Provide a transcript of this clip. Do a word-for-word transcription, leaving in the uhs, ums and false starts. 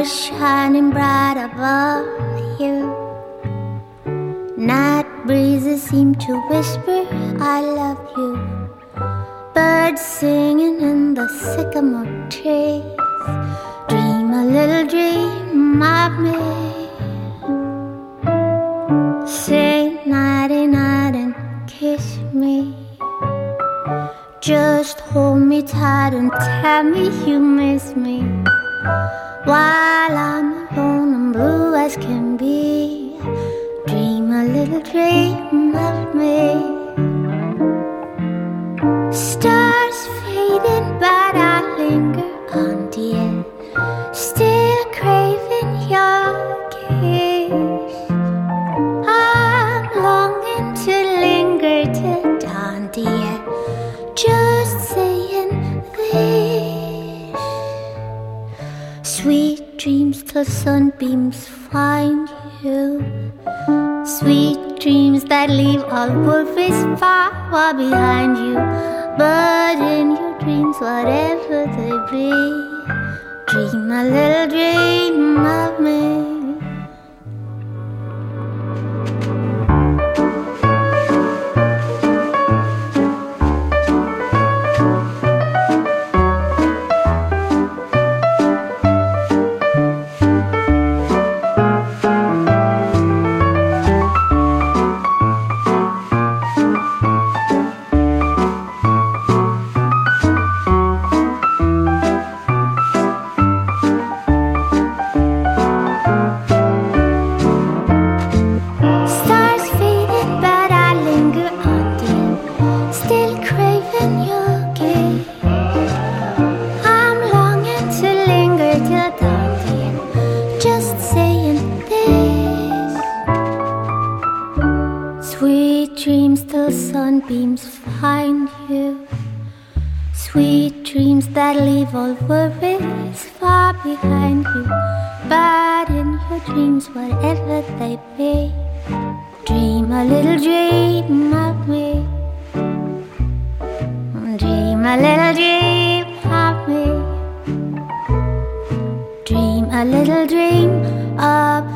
Stars shining bright above you. Night breezes seem to whisper, I love you. Birds singing in the sycamore trees. Dream a little dream of me. Say nighty night and kiss me. Just hold me tight and tell me you miss me. While I'm alone and blue as can be, dream a little dream of me. Stars fading, but I linger on, dear, still craving your kiss. I'm longing to linger till dawn, dear, just saying this. Sweet dreams till sunbeams find you. Sweet dreams that leave all worries far, far behind you. But in your dreams, whatever they be, dream a little dream of me. Sweet dreams till sunbeams find you. Sweet dreams that leave all worries far behind you. But in your dreams, whatever they be, dream a little dream of me. Dream a little dream of me. Dream a little dream of